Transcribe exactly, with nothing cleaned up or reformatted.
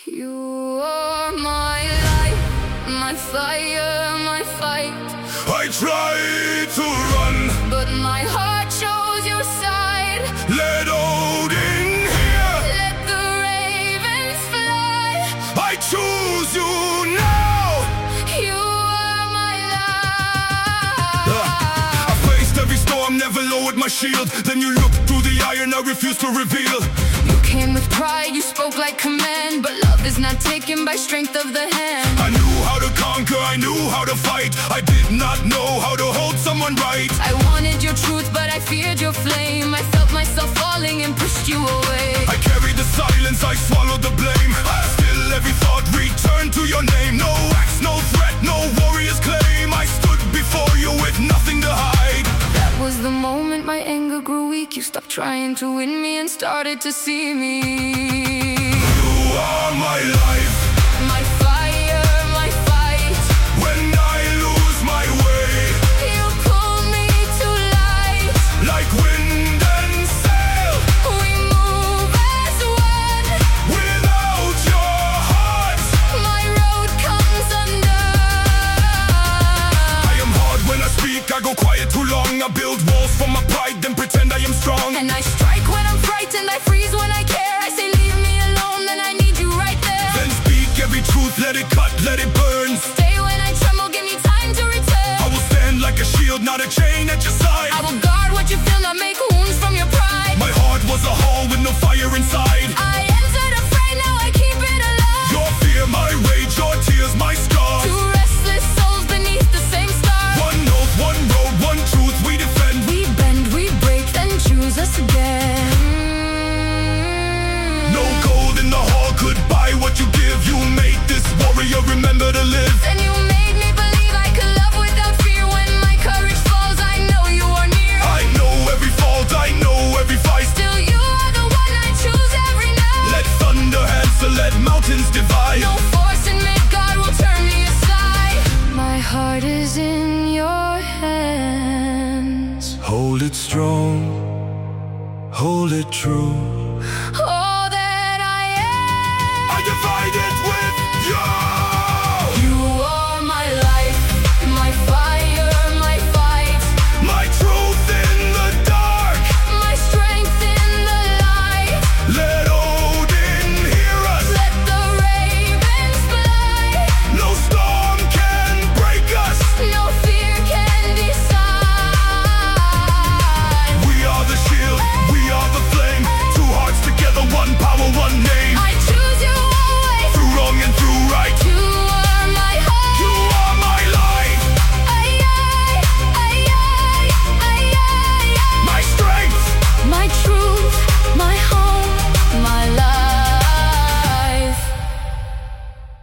You are my light, my fire, my fight. I tried to run, but my heart chose your side. Let Odin hear, let the ravens fly. I choose you now. You are my light. uh, I faced every storm, never lowered my shield. Then you looked through the iron, I refused to reveal. You came with pride, you spoke like command, but love is not taken by strength of the hand. I knew how to conquer, I knew how to fight. I did not know how to hold someone right. I wanted your truth, but I feared your flame. I felt myself falling and pushed you away. I carried the silence, I swallowed the blame. Still every thought returned to your name. No axe, no threat, no warrior's claim. I stood before you with nothing to hide. That was the moment my anger grew weak. You stopped trying to win me and started to see me. You are my life, my fire, my fight. When I lose my way, you pull me to light. Like wind and sail, we move as one. Without your heart, my road comes undone. I am hard when I speak, I go quiet too long. I build walls for my pride, then pretend I am strong. And I strike when I'm frightened, I freeze when I care. I say leave me alone, then I need you right there. Then speak every truth, let it cut, let it burn. Stay when I tremble, give me time to return. I will stand like a shield, not a chain at your side. I will guard what you feel, not make wounds from your pride. My heart was a hall with no fire inside. I entered afraid, now I keep it alive. Your fear, my rage, your tears, my scars. Two restless souls beneath the same stars. One oath, one road, one truth we defend. We bend, we break, then choose us again. No gold in the hall could buy what you give. You made this warrior remember to live. Then you made me believe I could love without fear. When my courage falls, I know you are near. I know every fault, I know every fight. Still you are the one I choose every night. Let thunder answer, let mountains divide. No force in me, God will turn me aside. My heart is in your hands. Hold it strong, hold it true.